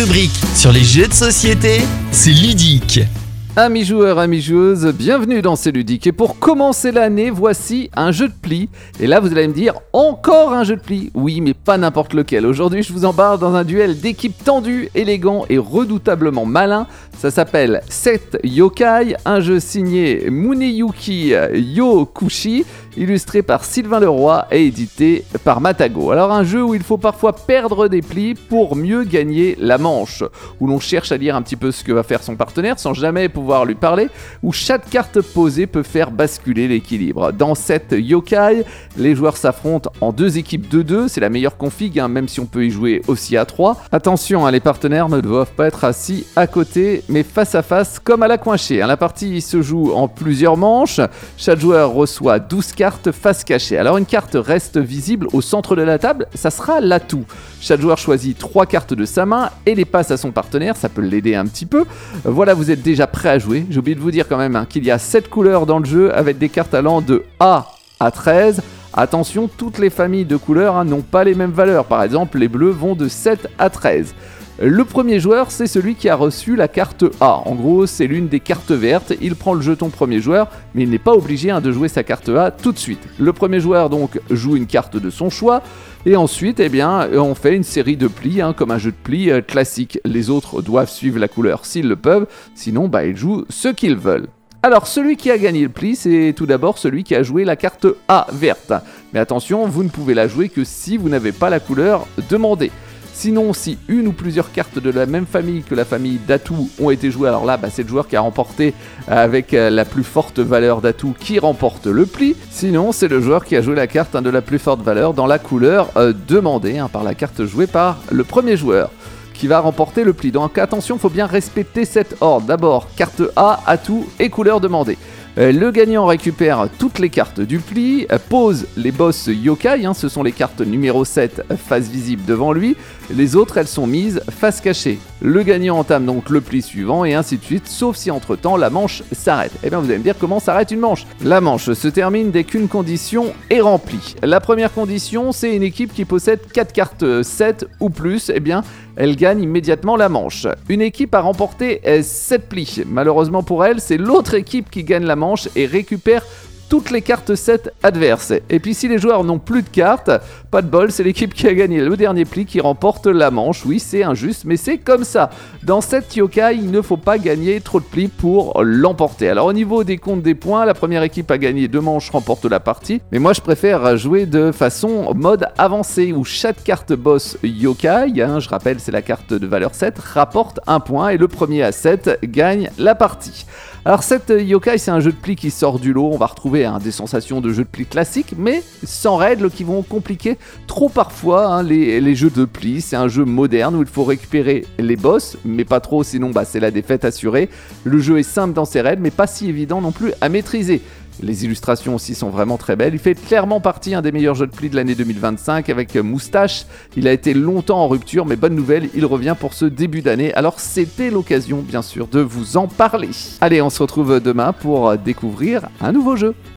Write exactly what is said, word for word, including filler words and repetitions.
rubrique sur les jeux de société, c'est ludique. Amis joueurs, amis joueuses, bienvenue dans C'est Ludique. Et pour commencer l'année, voici un jeu de pli. Et là, vous allez me dire, encore un jeu de pli. Oui, mais pas n'importe lequel. Aujourd'hui, je vous embarque dans un duel d'équipes tendu, élégant et redoutablement malin. Ça s'appelle sept Yokai, un jeu signé Muneyuki Yokushi, illustré par Sylvain Leroy et édité par Matago. Alors un jeu où il faut parfois perdre des plis pour mieux gagner la manche, où l'on cherche à lire un petit peu ce que va faire son partenaire sans jamais pouvoir lui parler, où chaque carte posée peut faire basculer l'équilibre. Dans sept Yokai, les joueurs s'affrontent en deux équipes de deux, c'est la meilleure config, hein, même si on peut y jouer aussi à trois. Attention, hein, les partenaires ne doivent pas être assis à côté, mais face à face comme à la coinchée. La partie se joue en plusieurs manches, chaque joueur reçoit douze cartes face cachée. Alors une carte reste visible au centre de la table, ça sera l'atout. Chaque joueur choisit trois cartes de sa main et les passe à son partenaire, ça peut l'aider un petit peu. Voilà, vous êtes déjà prêts à jouer. J'ai oublié de vous dire quand même hein, qu'il y a sept couleurs dans le jeu avec des cartes allant de A à treize. Attention, toutes les familles de couleurs hein, n'ont pas les mêmes valeurs. Par exemple, les bleus vont de sept à treize. Le premier joueur, c'est celui qui a reçu la carte A. En gros, c'est l'une des cartes vertes. Il prend le jeton premier joueur, mais il n'est pas obligé hein, de jouer sa carte A tout de suite. Le premier joueur, donc, joue une carte de son choix. Et ensuite, eh bien, on fait une série de plis, hein, comme un jeu de plis euh, classique. Les autres doivent suivre la couleur s'ils le peuvent. Sinon, bah, ils jouent ce qu'ils veulent. Alors, celui qui a gagné le pli, c'est tout d'abord celui qui a joué la carte A verte. Mais attention, vous ne pouvez la jouer que si vous n'avez pas la couleur demandée. Sinon, si une ou plusieurs cartes de la même famille que la famille d'atout ont été jouées, alors là, bah, c'est le joueur qui a remporté avec la plus forte valeur d'atout qui remporte le pli. Sinon, c'est le joueur qui a joué la carte hein, de la plus forte valeur dans la couleur euh, demandée hein, par la carte jouée par le premier joueur qui va remporter le pli. Donc attention, il faut bien respecter cet ordre. D'abord, carte A, atout et couleur demandée. Le gagnant récupère toutes les cartes du pli, pose les boss yokai, hein, ce sont les cartes numéro sept face visible devant lui, les autres elles sont mises face cachée. Le gagnant entame donc le pli suivant et ainsi de suite, sauf si entre temps la manche s'arrête. Et bien vous allez me dire comment s'arrête une manche. La manche se termine dès qu'une condition est remplie. La première condition, c'est une équipe qui possède quatre cartes sept ou plus, et bien elle gagne immédiatement la manche. Une équipe a remporté sept plis. Malheureusement pour elle, c'est l'autre équipe qui gagne la manche et récupère toutes les cartes sept adverses. Et puis si les joueurs n'ont plus de cartes, pas de bol, c'est l'équipe qui a gagné le dernier pli qui remporte la manche. Oui, c'est injuste, mais c'est comme ça. Dans cette yokai, il ne faut pas gagner trop de plis pour l'emporter. Alors au niveau des comptes des points, la première équipe a gagné deux manches, remporte la partie. Mais moi je préfère jouer de façon mode avancé, où chaque carte boss yokai, hein, je rappelle c'est la carte de valeur sept, rapporte un point et le premier à sept gagne la partie. Alors cette yokai, c'est un jeu de plis qui sort du lot. On va retrouver hein, des sensations de jeu de plis classiques, mais sans règles qui vont compliquer trop parfois hein, les, les jeux de plis. C'est un jeu moderne où il faut récupérer les boss, mais pas trop, sinon bah, c'est la défaite assurée. Le jeu est simple dans ses règles, mais pas si évident non plus à maîtriser. Les illustrations aussi sont vraiment très belles. Il fait clairement partie un des meilleurs jeux de plis de l'année deux mille vingt-cinq avec Moustache. Il a été longtemps en rupture, mais bonne nouvelle, il revient pour ce début d'année. Alors c'était l'occasion bien sûr de vous en parler. Allez, on se retrouve demain pour découvrir un nouveau jeu.